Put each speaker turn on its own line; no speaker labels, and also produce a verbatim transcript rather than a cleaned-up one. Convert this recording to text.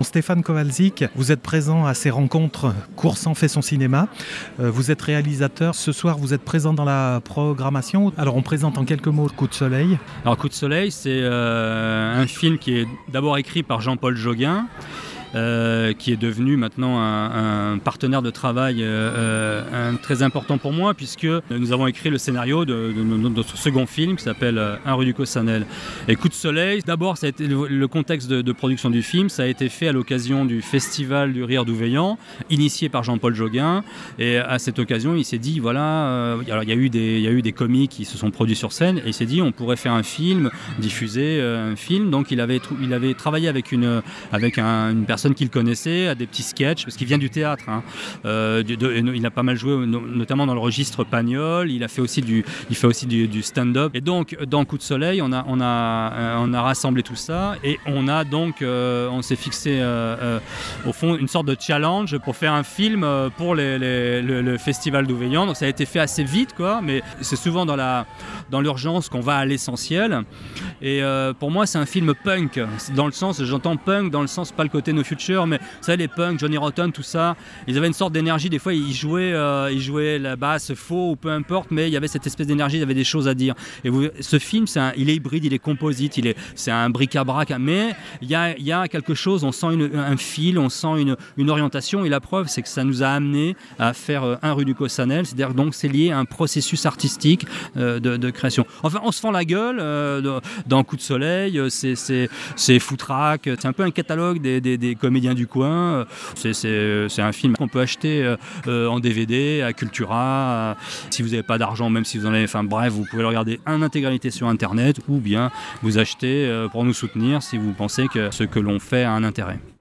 Stéphane Kowalczyk, vous êtes présent à ces rencontres Coursan fait son cinéma. Vous êtes réalisateur. Ce soir, vous êtes présent dans la programmation. Alors, on présente en quelques mots Coup de soleil.
Alors, Coup de soleil, c'est euh, un film qui est d'abord écrit par Jean-Paul Gauguin, Euh, qui est devenu maintenant un, un partenaire de travail euh, un, très important pour moi, puisque nous avons écrit le scénario de, de, de notre second film qui s'appelle Un rue du Cossonel. Et Coup de soleil, d'abord, ça a été le, le contexte de, de production du film, ça a été fait à l'occasion du Festival du Rire d'Ouveillan, initié par Jean-Paul Gauguin. Et à cette occasion, il s'est dit, voilà, euh, alors, il y a eu des, il y a eu des comiques qui se sont produits sur scène, et il s'est dit, on pourrait faire un film, diffuser euh, un film. Donc il avait, il avait travaillé avec une, avec un, une personne qu'il connaissait, à des petits sketchs, parce qu'il vient du théâtre. Hein. Euh, de, de, il a pas mal joué, notamment dans le registre Pagnol. Il a fait aussi du, il fait aussi du, du stand-up. Et donc, dans Coup de soleil, on a, on a, on a rassemblé tout ça, et on a donc, euh, on s'est fixé euh, euh, au fond une sorte de challenge pour faire un film pour les, les, le, le Festival d'Ouveillan. Donc ça a été fait assez vite, quoi. Mais c'est souvent dans la, dans l'urgence qu'on va à l'essentiel. Et euh, pour moi, c'est un film punk, dans le sens, j'entends punk dans le sens pas le côté No Future, mais vous savez, les punks, Johnny Rotten, tout ça, ils avaient une sorte d'énergie. Des fois, ils jouaient, euh, ils jouaient la basse faux ou peu importe, mais il y avait cette espèce d'énergie, il y avait des choses à dire. Et vous, ce film, c'est un, il est hybride, il est composite, il est, c'est un bric-à-brac, mais il y a, il y a quelque chose, on sent une, un fil, on sent une, une orientation, et la preuve, c'est que ça nous a amené à faire euh, Un rue du Cossonel, c'est-à-dire donc c'est lié à un processus artistique euh, de, de création. Enfin, on se fend la gueule euh, de, dans Coup de soleil, c'est, c'est, c'est foutraque, c'est un peu un catalogue des, des, des comédiens du coin. C'est, c'est, c'est un film qu'on peut acheter euh, en D V D à Cultura. Si vous n'avez pas d'argent, même si vous en avez, enfin bref, vous pouvez le regarder en intégralité sur Internet, ou bien vous achetez euh, pour nous soutenir si vous pensez que ce que l'on fait a un intérêt.